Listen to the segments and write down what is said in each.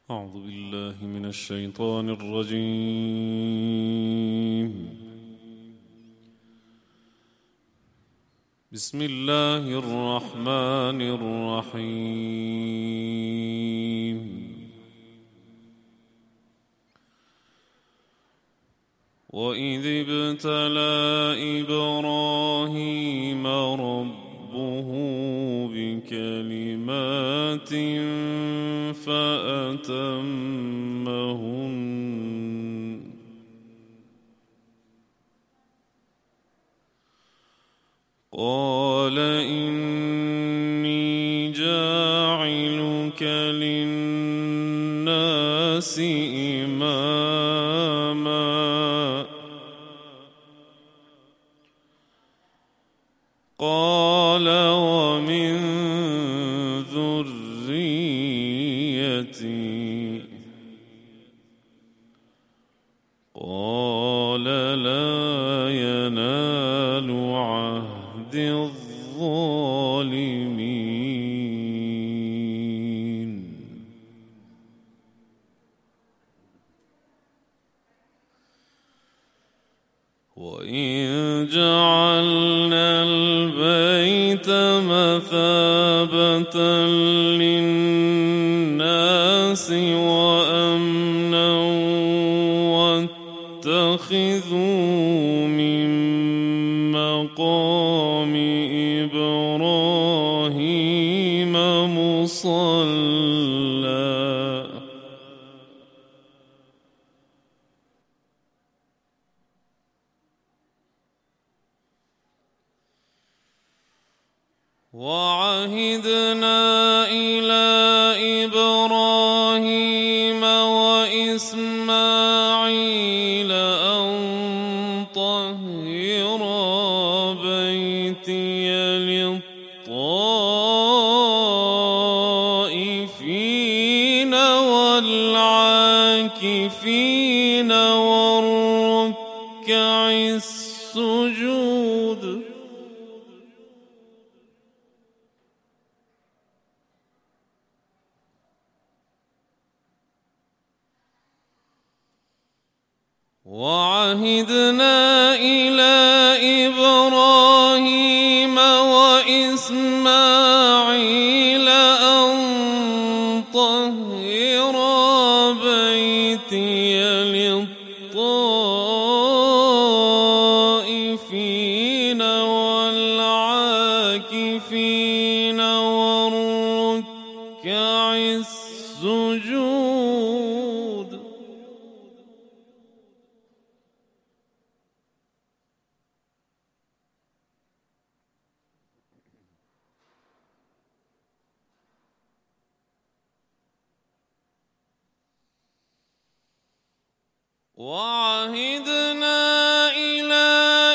أعوذ بالله من الشيطان الرجيم. بسم الله الرحمن الرحيم. وإذ ابتلى إبراهيم ربه بكلمات فأتمهن قال إني جاعلك للناس إماما قال ومن ذريتي قال لا ينال عهد الظالمين. وإن جعلنا البيت مثابة للناس وأمنا واتخذوا من مقام إبراهيم مصلى وعهدنا إلى إبراهيم وإسماعيل أن طهرا بيتي للطائفين والعاكفين والركع السجود. وعهدنا إلى إبراهيم وإسماعيل أن طهرا بيتي للطائفين والعاكفين والركع السجود. وعهدنا إلى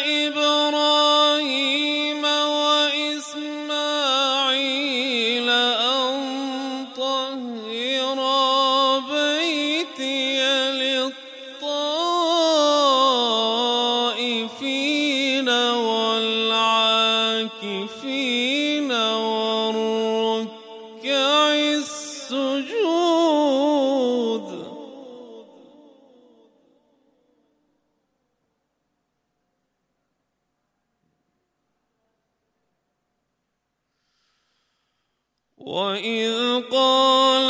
إبراهيم وإسماعيل أن طهرا بيتي للطائفين والعاكفين والركع السجود. وإذ قال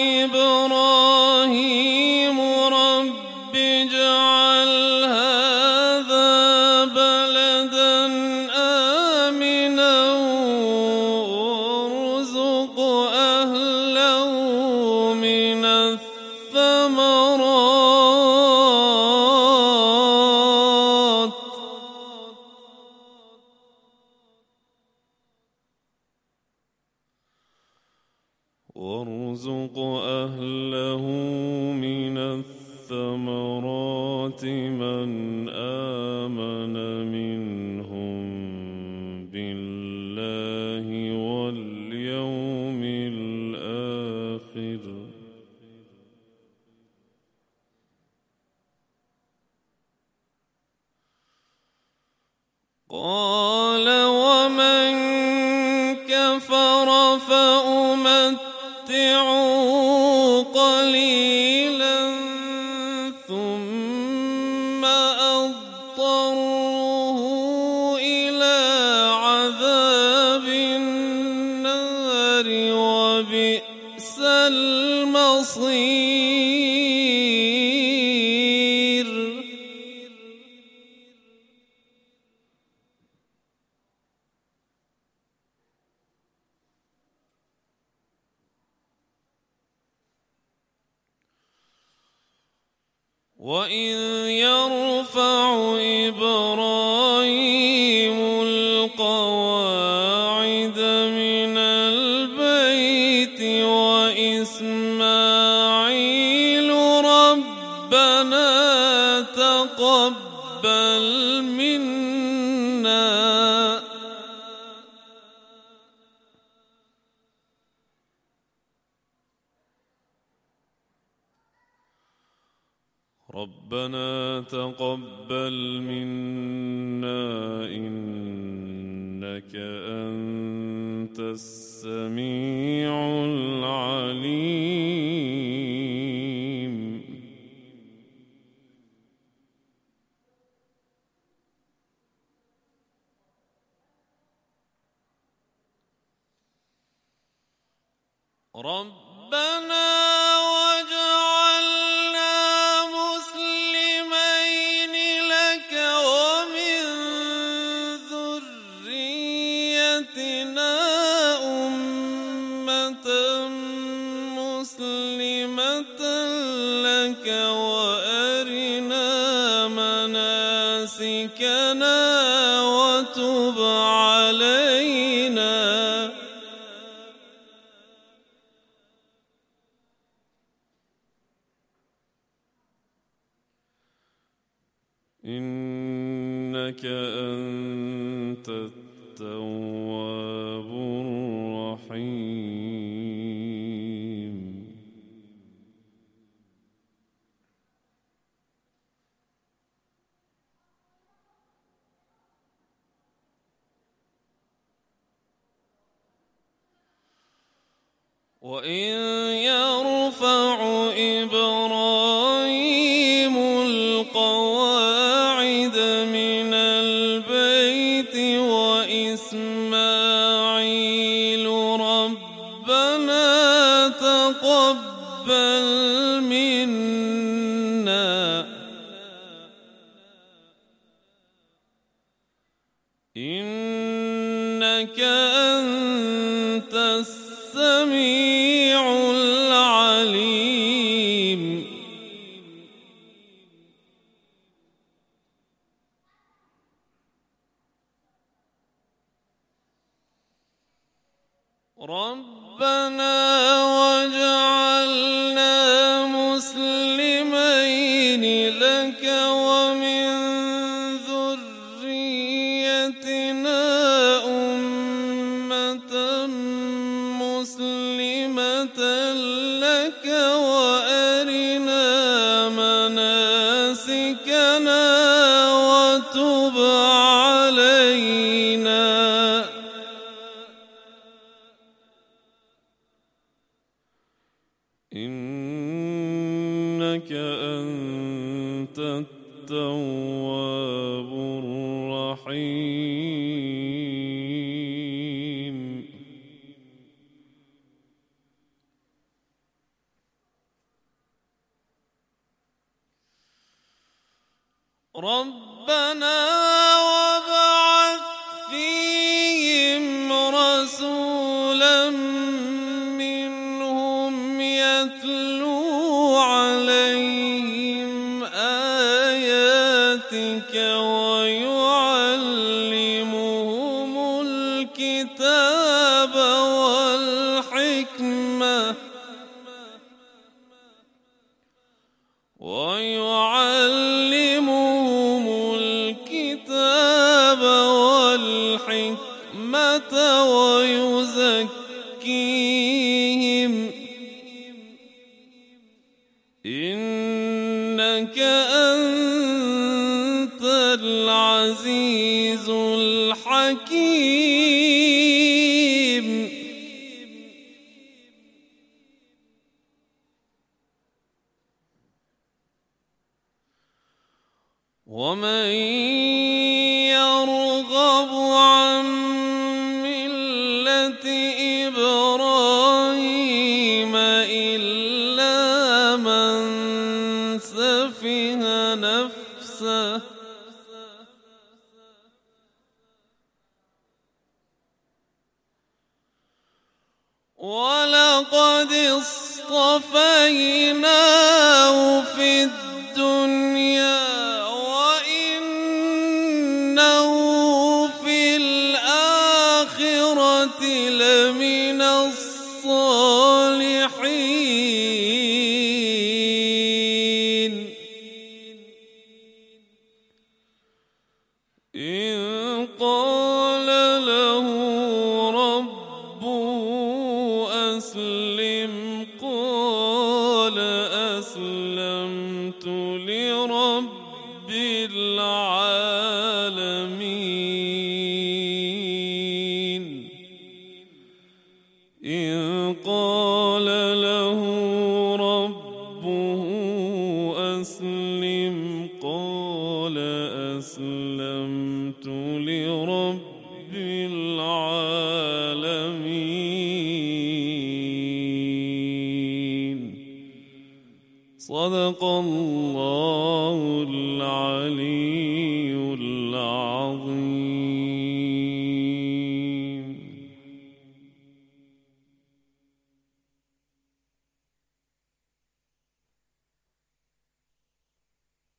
إبراهيم رب اجعل هذا بلدا آمنا وارزق أهله من الثمرات من آمن منهم بالله واليوم الآخر قال ومن كفر فأمتعه قليلا قليلا ثم أضطره إلى عذاب النار وبئس المصير. وإذ يرفع إبراهيم القواعد من البيت وإسماعيل ربنا تقبل منا ربنا تقبل منا إنك أنت السميع العليم. ربنا وأرنا مناسكنا وتب علينا إنك أنت التواب الرحيم. وإذ يرفع إبراهيم القواعد من البيت وإسماعيل ربنا تقبل منا إنك أنت السميع العليم. ربنا وجعلنا مسلمين لك ومن ذريتنا أمة مسلمة لك وأرنا مناسكنا وتب علينا إنك أنت التواب الرحيم. ربنا وابعث فيهم رسولا منهم يتلو عليهم آياتك ويعلمهم الكتاب والحكمة ويزكيهم إنك أنت العزيز الحكيم. ومن يرغب عن ملة إبراهيم إلا من سفه نفسه ولقد اصطفيناه في الدنيا وإنه في الآخرة لمن الصالحين إذ قال له ربه أسلم قال أسلمت لرب العالمين إذ قال له ربه أسلم قال أسلمت لرب العالمين. صدق الله